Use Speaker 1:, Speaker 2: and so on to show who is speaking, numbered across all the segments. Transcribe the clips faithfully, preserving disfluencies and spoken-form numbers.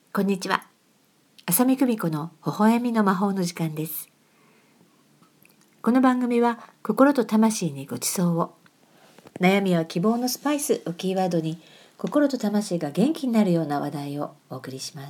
Speaker 1: こんにちは。浅見久美子の微笑みの魔法の時間です。この番組は心と魂にご馳走を、悩みは希望のスパイスをキーワードに心と魂が元気になるような話題をお送りします。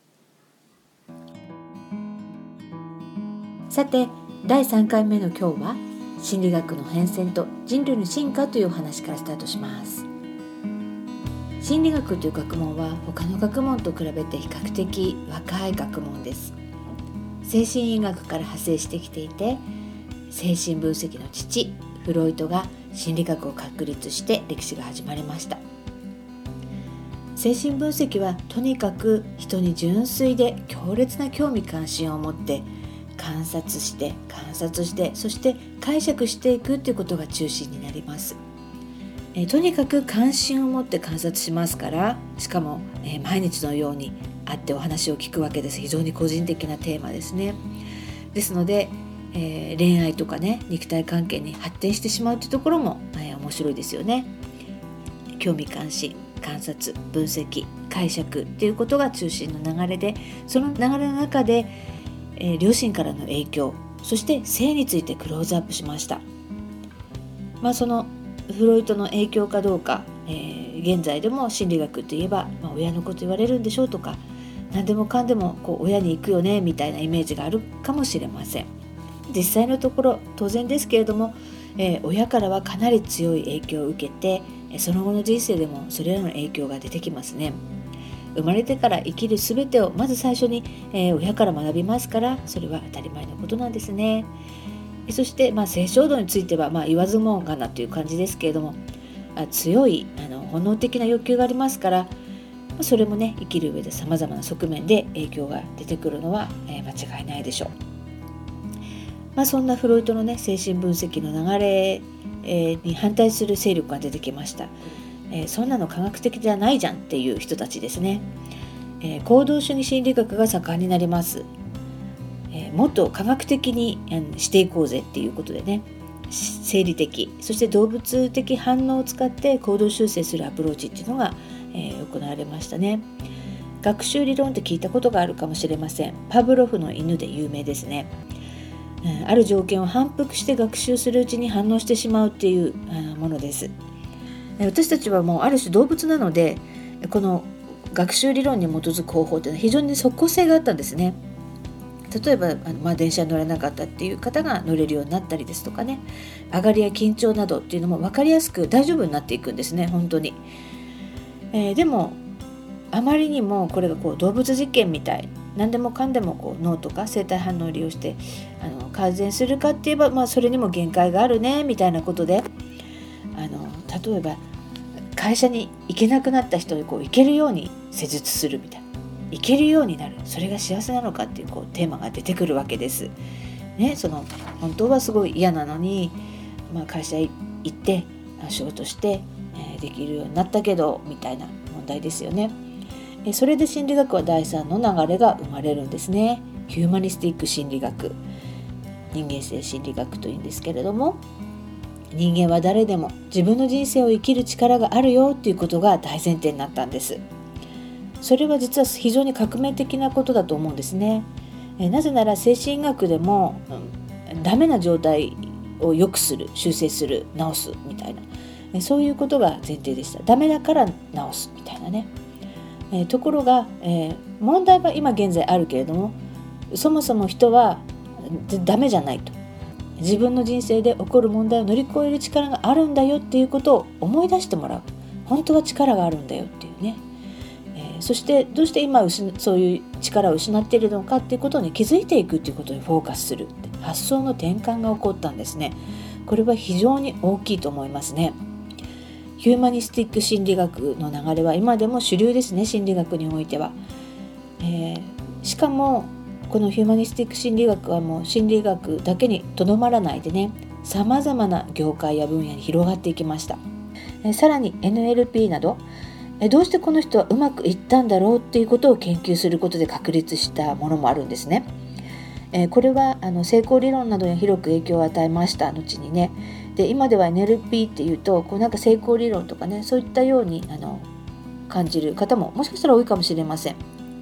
Speaker 1: さて、だいさんかいめの今日は心理学の変遷と人類の進化というお話からスタートします。心理学という学問は他の学問と比べて比較的若い学問です。精神医学から派生してきていて、精神分析の父フロイトが心理学を確立して歴史が始まりました。精神分析はとにかく人に純粋で強烈な興味関心を持って観察して観察してそして解釈していくということが中心になります。えとにかく関心を持って観察しますから、しかも、え毎日のように会ってお話を聞くわけです。非常に個人的なテーマですね。ですので、えー、恋愛とかね肉体関係に発展してしまうというところも、えー、面白いですよね。興味関心、観察、分析、解釈ということが中心の流れで、その流れの中で、えー、両親からの影響、そして性についてクローズアップしました。まあそのフロイトの影響かどうか、えー、現在でも心理学といえば、まあ、親のこと言われるんでしょうとか、何でもかんでもこう親に行くよねみたいなイメージがあるかもしれません。実際のところ当然ですけれども、えー、親からはかなり強い影響を受けて、その後の人生でもそれらの影響が出てきますね。生まれてから生きるすべてをまず最初に、えー、親から学びますから、それは当たり前のことなんですね。そして、まあ、性衝動については、まあ、言わずもがなという感じですけれども、あ強いあの本能的な欲求がありますから、まあ、それもね生きる上でさまざまな側面で影響が出てくるのは、えー、間違いないでしょう。まあ、そんなフロイトのね精神分析の流れ、えー、に反対する勢力が出てきました。えー、そんなの科学的じゃないじゃんっていう人たちですね。えー、行動主義心理学が盛んになります。えー、もっと科学的にしていこうぜっていうことでね、生理的そして動物的反応を使って行動修正するアプローチっていうのが、えー、行われましたね。学習理論って聞いたことがあるかもしれません。パブロフの犬で有名ですね。うん、ある条件を反復して学習するうちに反応してしまうっていうものです。私たちはもうある種動物なので、この学習理論に基づく方法というのは非常に即効性があったんですね。例えばあの、まあ、電車に乗れなかったっていう方が乗れるようになったりですとかね、上がりや緊張などっていうのも分かりやすく大丈夫になっていくんですね、本当に。えー、でもあまりにもこれがこう動物実験みたい、何でもかんでもこう脳とか生体反応を利用してあの改善するかって言えば、まあ、それにも限界があるねみたいなことで、あの例えば会社に行けなくなった人にこう行けるように施術するみたいな、行けるようになる、それが幸せなのかっていう、こうテーマが出てくるわけです、ね、その本当はすごい嫌なのに、まあ、会社行って仕事して、えー、できるようになったけどみたいな問題ですよね。えそれで心理学はだいさんの流れが生まれるんですね。ヒューマニスティック心理学、人間性心理学というんですけれども、人間は誰でも自分の人生を生きる力があるよということが大前提になったんです。それは実は非常に革命的なことだと思うんですね。えなぜなら精神医学でも、うん、ダメな状態を良くする、修正する、治すみたいな、えそういうことが前提でした。ダメだから治すみたいなね。えところが、えー、問題は今現在あるけれども、そもそも人はダメじゃないと、自分の人生で起こる問題を乗り越える力があるんだよっていうことを思い出してもらう。本当は力があるんだよっていうね。そしてどうして今そういう力を失っているのかっていうことに気づいていくっていうことにフォーカスする、発想の転換が起こったんですね。これは非常に大きいと思いますね。ヒューマニスティック心理学の流れは今でも主流ですね、心理学においては。えー、しかもこのヒューマニスティック心理学はもう心理学だけにとどまらないでね、さまざまな業界や分野に広がっていきました。えー、さらに エヌエルピー など、どうしてこの人はうまくいったんだろうっていうことを研究することで確立したものもあるんですね。えー、これはあの成功理論などに広く影響を与えました。後にね、で今では エヌエルピー っていうとこうなんか成功理論とかね、そういったようにあの感じる方ももしかしたら多いかもしれません。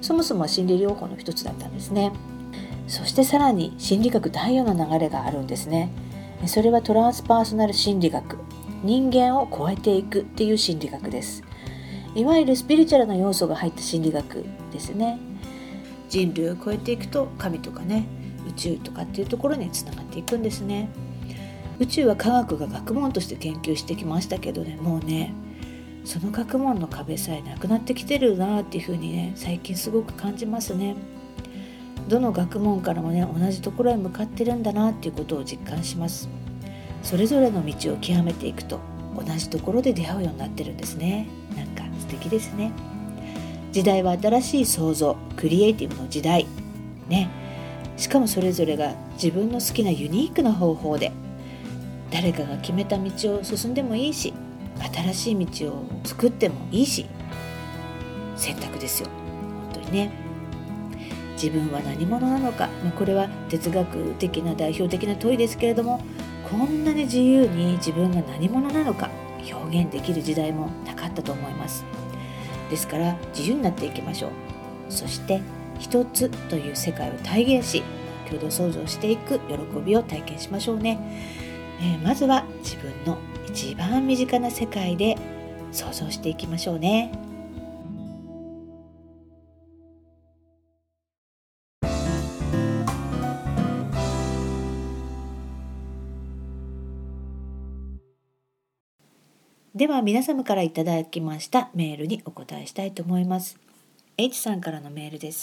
Speaker 1: そもそもは心理療法の一つだったんですね。そしてさらに心理学第四の流れがあるんですね。それはトランスパーソナル心理学、人間を超えていくっていう心理学です。いわゆるスピリチュアルな要素が入った心理学ですね。人類を超えていくと神とかね、宇宙とかっていうところにつながっていくんですね。宇宙は科学が学問として研究してきましたけどね、もうねその学問の壁さえなくなってきてるなっていうふうにね最近すごく感じますね。どの学問からもね同じところへ向かってるんだなっていうことを実感します。それぞれの道を極めていくと同じところで出会うようになってるんですね。なんか素敵ですね。時代は新しい創造、クリエイティブの時代ね。しかもそれぞれが自分の好きなユニークな方法で、誰かが決めた道を進んでもいいし、新しい道を作ってもいいし、選択ですよ本当にね。自分は何者なのか、これは哲学的な代表的な問いですけれども、こんなに自由に自分が何者なのか表現できる時代もなかったと思います。ですから自由になっていきましょう。そして一つという世界を体現し、共同創造していく喜びを体験しましょうね。えー、まずは自分の一番身近な世界で想像していきましょうね。では皆様からいただきましたメールにお答えしたいと思います。 H さんからのメールです。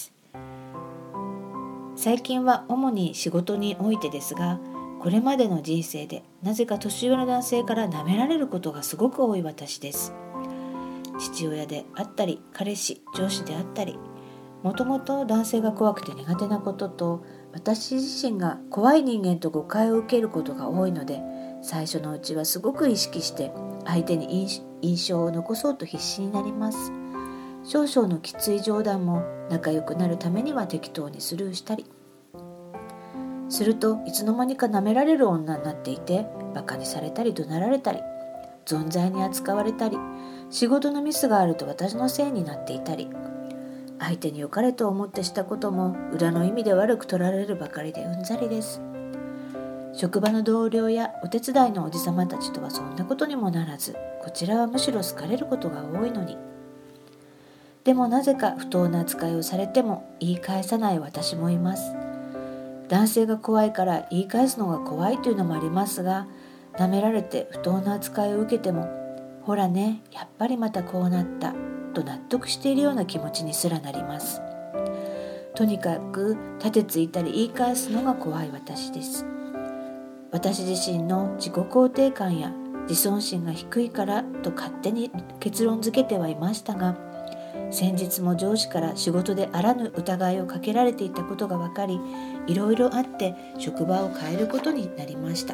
Speaker 1: 最近は主に仕事においてですが、これまでの人生でなぜか年上の男性から舐められることがすごく多い私です。父親であったり、彼氏、上司であったり、もともと男性が怖くて苦手なことと、私自身が怖い人間と誤解を受けることが多いので、最初のうちはすごく意識して相手に印象を残そうと必死になります。少々のきつい冗談も仲良くなるためには適当にスルーしたりすると、いつの間にか舐められる女になっていて、バカにされたり怒鳴られたり、存在に扱われたり、仕事のミスがあると私のせいになっていたり、相手に良かれと思ってしたことも裏の意味で悪く取られるばかりでうんざりです。職場の同僚やお手伝いのおじさまたちとはそんなことにもならず、こちらはむしろ好かれることが多いのに。でもなぜか不当な扱いをされても言い返さない私もいます。男性が怖いから言い返すのが怖いというのもありますが、舐められて不当な扱いを受けても、ほらね、やっぱりまたこうなったと納得しているような気持ちにすらなります。とにかく立てついたり言い返すのが怖い私です。私自身の自己肯定感や自尊心が低いからと勝手に結論付けてはいましたが、先日も上司から仕事であらぬ疑いをかけられていたことが分かり、いろいろあって職場を変えることになりました。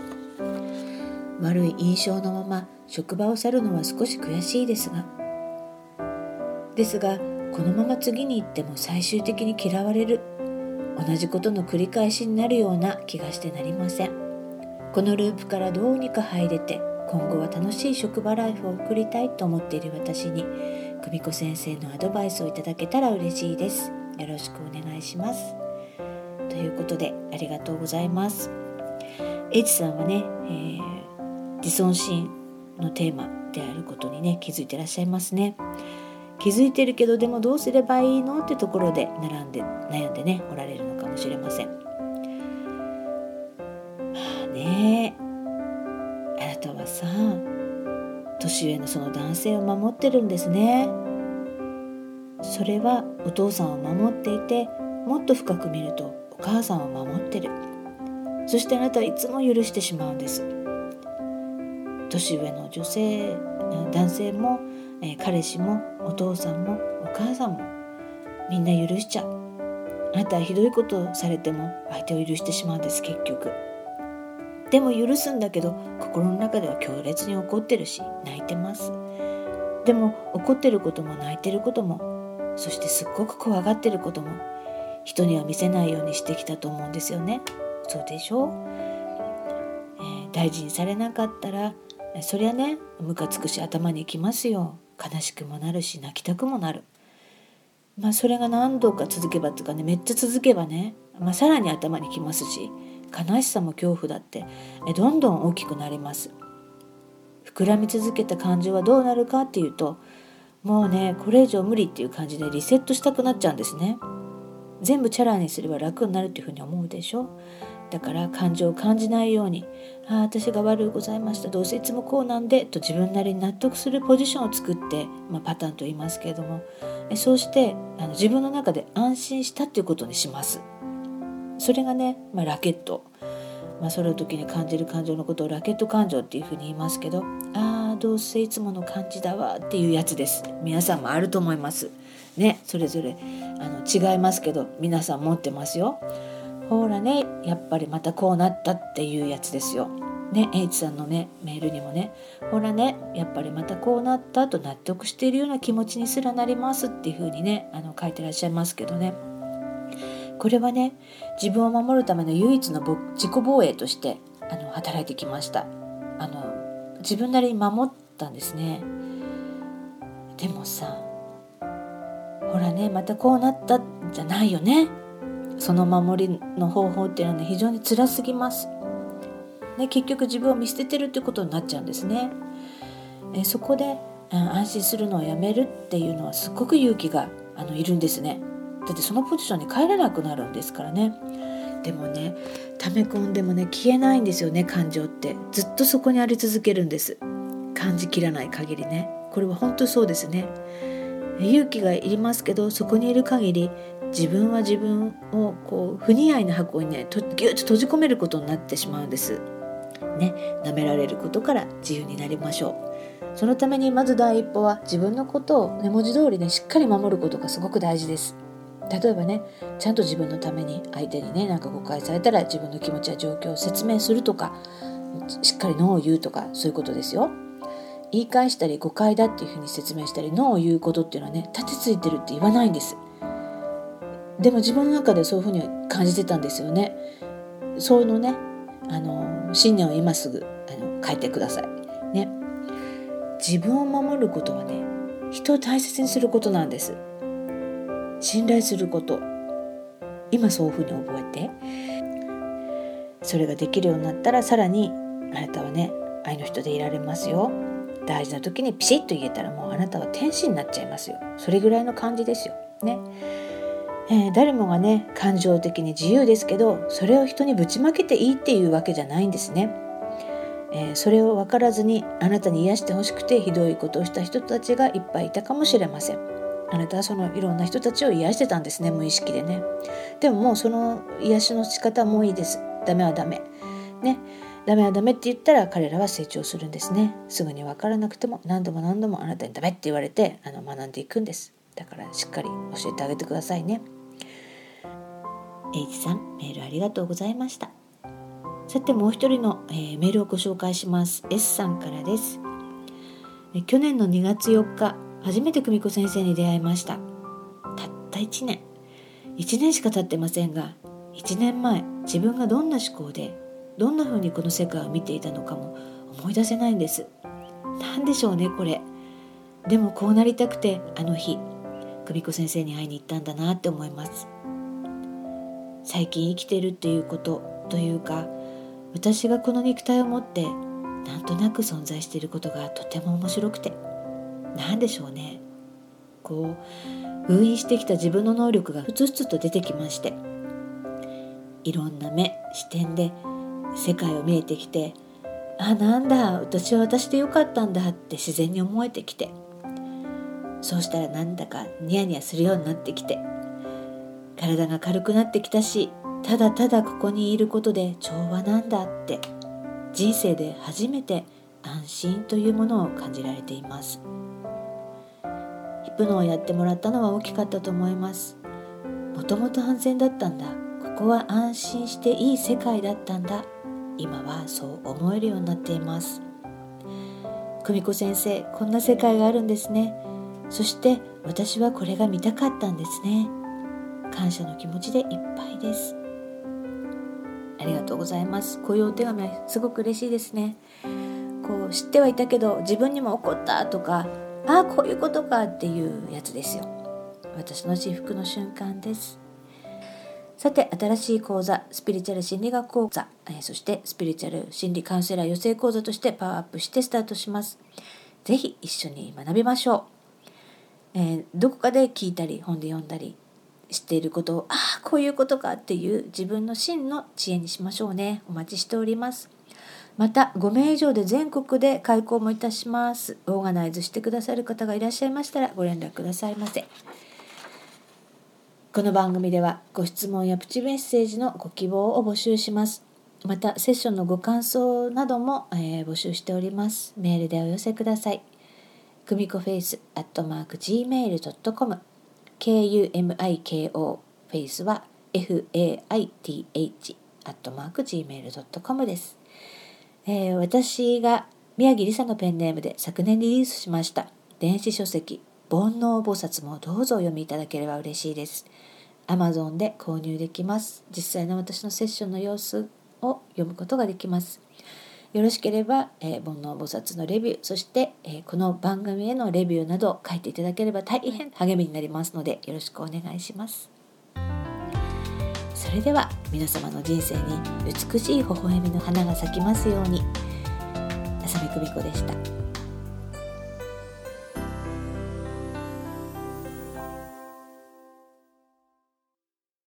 Speaker 1: 悪い印象のまま職場を去るのは少し悔しいですがですがこのまま次に行っても最終的に嫌われる、同じことの繰り返しになるような気がしてなりません。このループからどうにか入れて、今後は楽しい職場ライフを送りたいと思っている私に、久美子先生のアドバイスをいただけたら嬉しいです。よろしくお願いします。ということでありがとうございます。 H さんはね、えー、自尊心のテーマであることにね気づいていらっしゃいますね。気づいてるけど、でもどうすればいいのってところで悩んで悩んでねおられるのかもしれません。まあね、あなたはさ、年上のその男性を守ってるんですね。それはお父さんを守っていて、もっと深く見るとお母さんを守ってる。そしてあなたはいつも許してしまうんです。年上の女性、男性も、えー、彼氏もお父さんもお母さんもみんな許しちゃう。あなたはひどいことをされても相手を許してしまうんです。結局でも許すんだけど、心の中では強烈に怒ってるし泣いてます。でも怒ってることも泣いてることも、そしてすっごく怖がってることも人には見せないようにしてきたと思うんですよね。そうでしょう、えー、大事にされなかったらそりゃね、ムカつくし頭にきますよ。悲しくもなるし泣きたくもなる。 まあそれが何度か続けばとかね、めっちゃ続けばね、まあ、さらに頭にきますし、悲しさも恐怖だってどんどん大きくなります。膨らみ続けた感情はどうなるかっていうと、もうねこれ以上無理っていう感じでリセットしたくなっちゃうんですね。全部チャラにすれば楽になるっていうふうに思うでしょ。だから感情を感じないように、ああ私が悪うございました、どうせいつもこうなんでと自分なりに納得するポジションを作って、まあ、パターンと言いますけれども、そうしてあの自分の中で安心したっていうことにします。それがね、まあ、ラケット、まあ、その時に感じる感情のことをラケット感情っていうふうに言いますけど、ああどうせいつもの感じだわっていうやつです。皆さんもあると思いますね。それぞれあの違いますけど皆さん持ってますよ。ほらね、やっぱりまたこうなったっていうやつですよね。H さんのねメールにもね、ほらねやっぱりまたこうなったと納得しているような気持ちにすらなりますっていう風にねあの書いてらっしゃいますけどね、これはね自分を守るための唯一の自己防衛としてあの働いてきました。あの自分なりに守ったんですね。でもさ、ほらねまたこうなったんじゃないよね。その守りの方法っていうのはね非常に辛すぎます、ね、結局自分を見捨ててるってことになっちゃうんですね。えそこで、うん、安心するのをやめるっていうのはすごく勇気があのいるんですね。だってそのポジションに帰れなくなるんですからね。でもね溜め込んでもね消えないんですよね。感情ってずっとそこにあり続けるんです。感じきらない限りね。これは本当そうですね。勇気がいりますけど、そこにいる限り自分は自分をこう不似合いな箱にねとギュッと閉じ込めることになってしまうんですね。舐められることから自由になりましょう。そのためにまず第一歩は自分のことを、ね、文字通りねしっかり守ることがすごく大事です。例えばねちゃんと自分のために相手にねなんか誤解されたら自分の気持ちや状況を説明するとか、しっかりノーを言うとか、そういうことですよ。言い返したり誤解だっていうふうに説明したりノーを言うことっていうのはね立てついてるって言わないんです。でも自分の中でそういうふうに感じてたんですよね。そのねあの信念を今すぐあの変えてくださいね。自分を守ることはね人を大切にすることなんです。信頼すること、今そういうふうに覚えて、それができるようになったらさらにあなたはね愛の人でいられますよ。大事な時にピシッと言えたらもうあなたは天使になっちゃいますよ。それぐらいの感じですよね。えー、誰もがね感情的に自由ですけど、それを人にぶちまけていいっていうわけじゃないんですね。えー、それを分からずにあなたに癒してほしくてひどいことをした人たちがいっぱいいたかもしれません。あなたはそのいろんな人たちを癒してたんですね、無意識でね。でももうその癒しの仕方はもういいです。ダメはダメね。ダメはダメって言ったら彼らは成長するんですね。すぐに分からなくても何度も何度もあなたにダメって言われてあの学んでいくんです。だからしっかり教えてあげてくださいね。H さんメールありがとうございました。さてもう一人の、えー、メールをご紹介します。 S さんからです。え去年のにがつよっか初めて久美子先生に出会いました。たったいちねんいちねんしか経ってませんが、いちねんまえ自分がどんな思考でどんな風にこの世界を見ていたのかも思い出せないんです。なんでしょうねこれ。でもこうなりたくてあの日久美子先生に会いに行ったんだなって思います。最近生きてるっていうことというか、私がこの肉体を持ってなんとなく存在していることがとても面白くて、なんでしょうね、こう封印してきた自分の能力がふつふつと出てきまして、いろんな目視点で世界を見えてきて、あ、なんだ私は私でよかったんだって自然に思えてきて、そうしたらなんだかニヤニヤするようになってきて、体が軽くなってきたし、ただただここにいることで調和なんだって、人生で初めて安心というものを感じられています。ヒプノをやってもらったのは大きかったと思います。もともと安全だったんだ、ここは安心していい世界だったんだ、今はそう思えるようになっています。久美子先生、こんな世界があるんですね。そして私はこれが見たかったんですね。感謝の気持ちでいっぱいです。ありがとうございます。こういうお手紙はすごく嬉しいですね。こう知ってはいたけど自分にも起こったとか、ああこういうことかっていうやつですよ。 私の至福の瞬間です。さて、新しい講座、スピリチュアル心理学講座、えー、そしてスピリチュアル心理カウンセラー養成講座としてパワーアップしてスタートします。ぜひ一緒に学びましょう。えー、どこかで聞いたり本で読んだり知っていることを、ああこういうことかっていう自分の真の知恵にしましょうね。お待ちしております。またごめい以上で全国で開講もいたします。オーガナイズしてくださる方がいらっしゃいましたらご連絡くださいませ。この番組ではご質問やプチメッセージのご希望を募集します。またセッションのご感想なども、えー、募集しております。メールでお寄せください。くみこフェイスアットマーク ジーメールドットコム ケーユーエムアイケーオー フェイスは エフエーアイティーエイチ アットマーク ジーメールドットコム です。えー、私が宮城りさのペンネームで昨年リリースしました電子書籍煩悩菩薩もどうぞお読みいただければ嬉しいです。 Amazon で購入できます。実際の私のセッションの様子を読むことができます。よろしければ、えー、煩悩菩薩のレビュー、そして、えー、この番組へのレビューなどを書いていただければ大変励みになりますのでよろしくお願いします。それでは皆様の人生に美しい微笑みの花が咲きますように。浅見久美子でした。